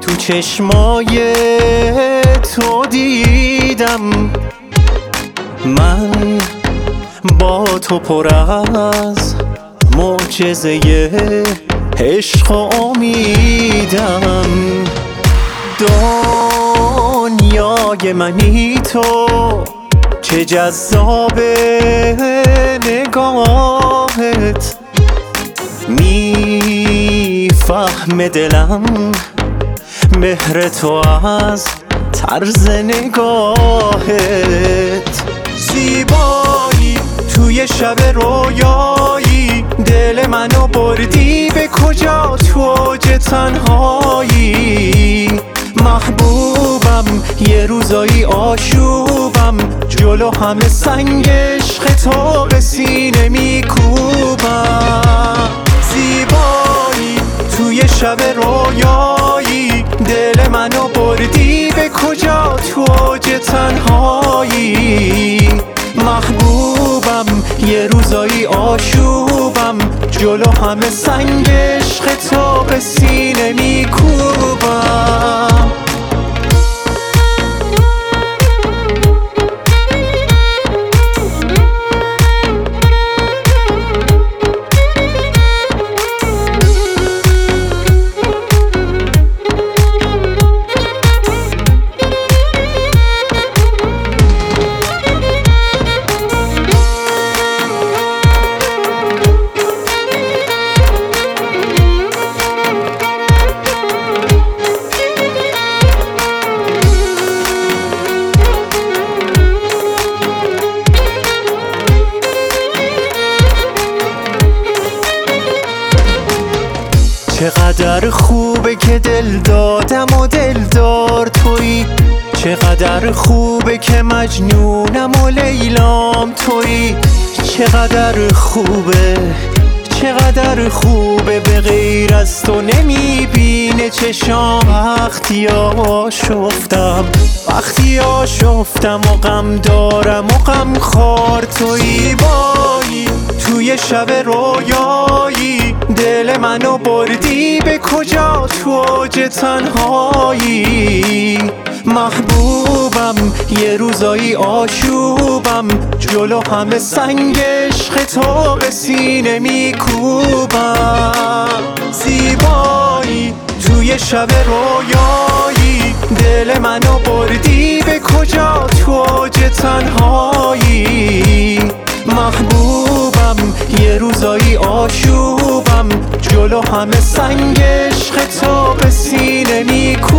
تو چشمای تو دیدم، من با تو پر از معجزه عشق و امیدم. دنیای منی تو، چه جذاب نگاهت، میفهمه دلم مهر تو از طرز نگاهت. زیبایی توی شب رویایی، دل منو بردی به کجا تو اوج تنهایی. محبوبم یه روزایی آشوبم، جلو همه سنگ عشق تو به سینه میکوبم. زیبایی توی شب رویایی، دل منو بردی به کجا تو اوج تنهایی. محبوبم یه روزایی آشوبم، جلو همه سنگ عشق تو به سینه میکوبم. چقدر خوبه که دل دادم و دلدار تویی، چقدر خوبه که مجنونم و لیلام تویی. چقدر خوبه، چقدر خوبه به غیر از تو نمیبینه چشام. وقتی آشفتم و غم دارم و غم خوار تویی. بایی توی شب رویایی، دل منو بردی به کجا تو اوج تنهایی. محبوبم یه روزایی آشوبم، جلو همه سنگ عشق تو به سینه میکوبم. زیبایی توی شب رویایی، دل منو بردی به کجا تو اوج تنهایی. محبوبم یه روزایی آشوبم، جلو همه سنگ عشق تو به سینه میکوبم.